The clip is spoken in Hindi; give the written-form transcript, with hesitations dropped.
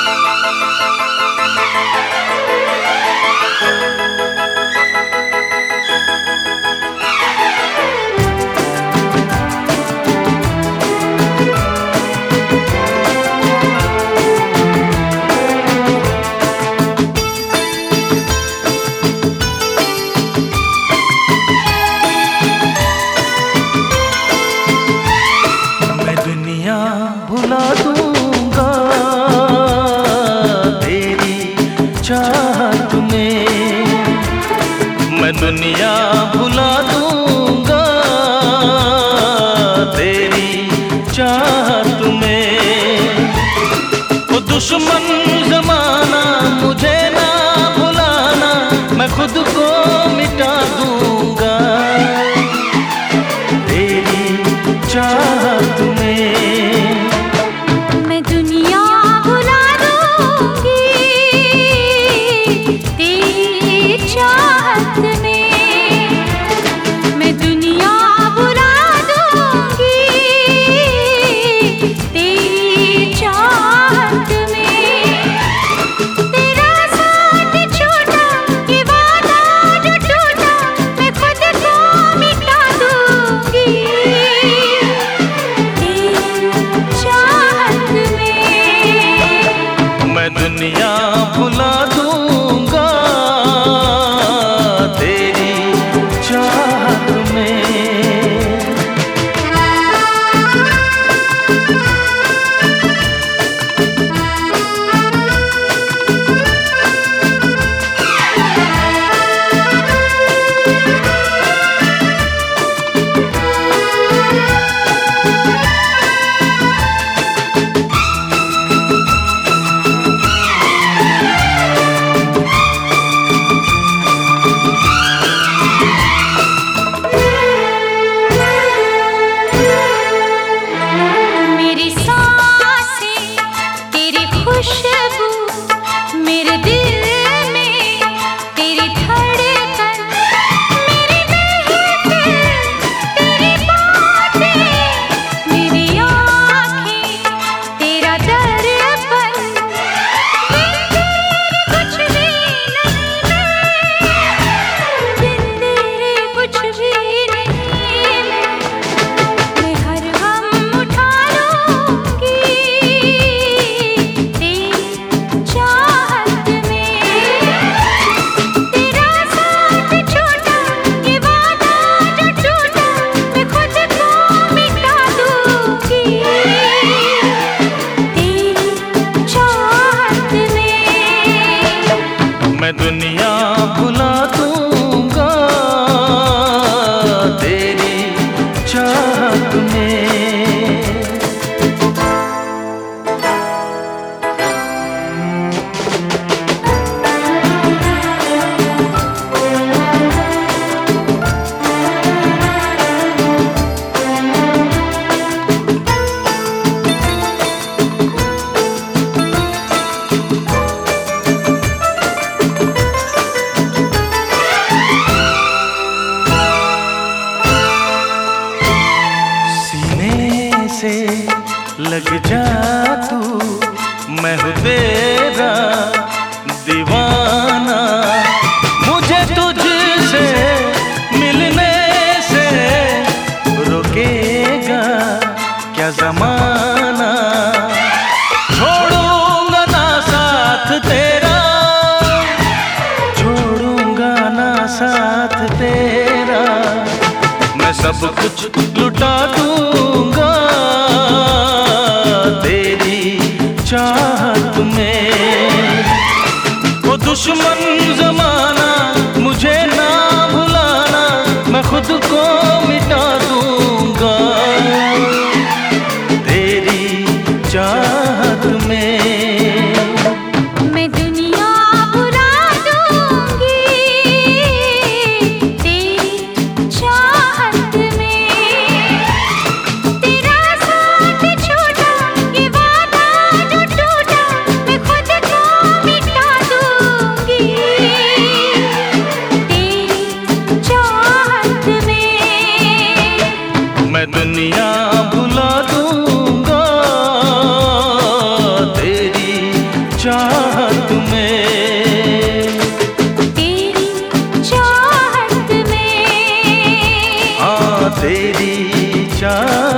भुला दूंगा तेरी चाहत में, मैं दुनिया भुला दूंगा तेरी चाहत में। वो दुश्मन जमाना मुझे ना भुलाना, मैं खुद को मिटा दूंगा तेरी चाहत में। दुनिया भुला दूंगा तेरी चाहत में। मैं दुनिया भुला दूंगा तेरी चाहत में। लग जा तू, मैं हूँ तेरा दीवाना, मुझे तुझसे मिलने से रोकेगा क्या जमाना। छोड़ूंगा ना साथ तेरा, छोड़ूंगा ना साथ तेरा, मैं सब कुछ लुटा दूंगा तेरी चाहत में। वो दुश्मन जमाना मुझे ना भुलाना, मैं खुद को मिटा दूंगा तेरी चाहत में। मैं दुनिया भुला दूंगा तेरी तेरी चाहत